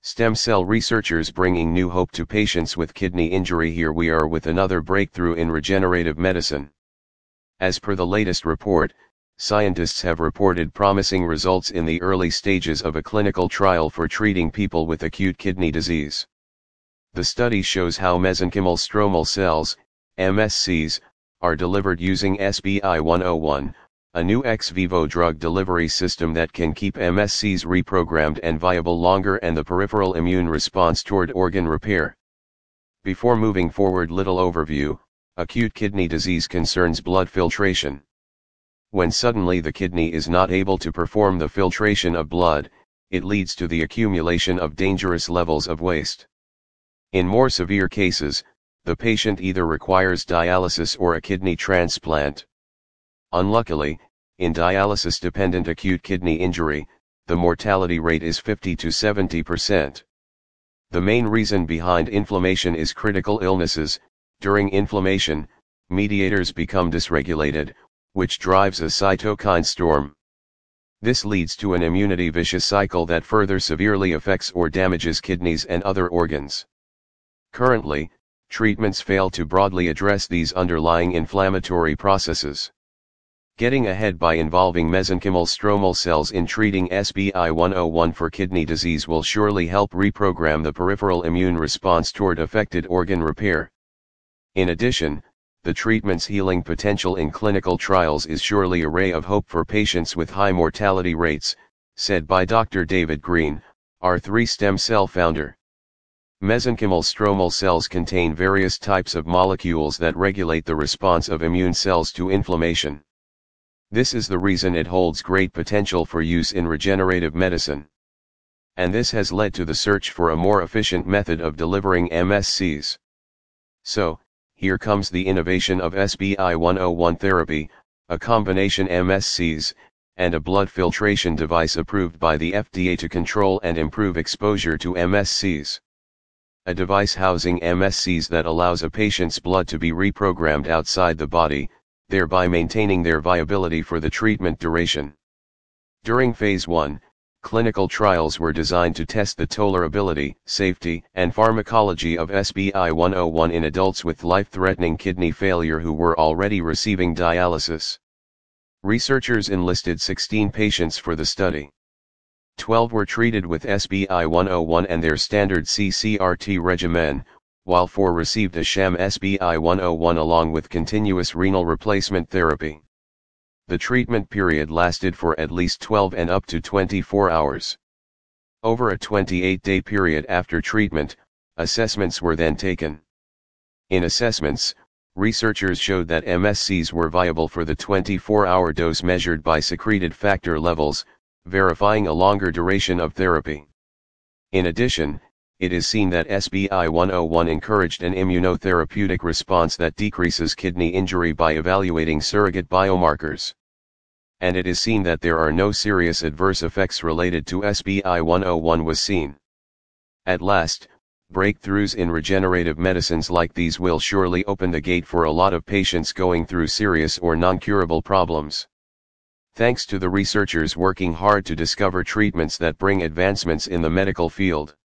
Stem cell researchers bringing new hope to patients with kidney injury. Here we are with another breakthrough in regenerative medicine. As per the latest report, scientists have reported promising results in the early stages of a clinical trial for treating people with acute kidney disease. The study shows how mesenchymal stromal cells, MSCs, are delivered using SBI-101, a new ex vivo drug delivery system that can keep MSCs reprogrammed and viable longer and the peripheral immune response toward organ repair. Before moving forward, little overview. Acute kidney disease concerns blood filtration. When suddenly the kidney is not able to perform the filtration of blood, it leads to the accumulation of dangerous levels of waste. In more severe cases, the patient either requires dialysis or a kidney transplant. Unluckily, in dialysis-dependent acute kidney injury, the mortality rate is 50 to 70%. The main reason behind inflammation is critical illnesses. During inflammation, mediators become dysregulated, which drives a cytokine storm. This leads to an immunity vicious cycle that further severely affects or damages kidneys and other organs. Currently, treatments fail to broadly address these underlying inflammatory processes. Getting ahead by involving mesenchymal stromal cells in treating SBI-101 for kidney disease will surely help reprogram the peripheral immune response toward affected organ repair. In addition, the treatment's healing potential in clinical trials is surely a ray of hope for patients with high mortality rates, said by Dr. David Green, R3 stem cell founder. Mesenchymal stromal cells contain various types of molecules that regulate the response of immune cells to inflammation. This is the reason it holds great potential for use in regenerative medicine. And this has led to the search for a more efficient method of delivering MSCs. So, here comes the innovation of SBI-101 therapy, a combination MSCs, and a blood filtration device approved by the FDA to control and improve exposure to MSCs. A device housing MSCs that allows a patient's blood to be reprogrammed outside the body, thereby maintaining their viability for the treatment duration. During Phase 1, clinical trials were designed to test the tolerability, safety, and pharmacology of SBI-101 in adults with life-threatening kidney failure who were already receiving dialysis. Researchers enlisted 16 patients for the study. 12 were treated with SBI-101 and their standard CCRT regimen, while 4 received a sham SBI-101 along with continuous renal replacement therapy. The treatment period lasted for at least 12 and up to 24 hours. Over a 28-day period after treatment, assessments were then taken. In assessments, researchers showed that MSCs were viable for the 24-hour dose measured by secreted factor levels, verifying a longer duration of therapy. In addition, it is seen that SBI-101 encouraged an immunotherapeutic response that decreases kidney injury by evaluating surrogate biomarkers. And it is seen that there are no serious adverse effects related to SBI-101 was seen. At last, breakthroughs in regenerative medicines like these will surely open the gate for a lot of patients going through serious or non-curable problems. Thanks to the researchers working hard to discover treatments that bring advancements in the medical field.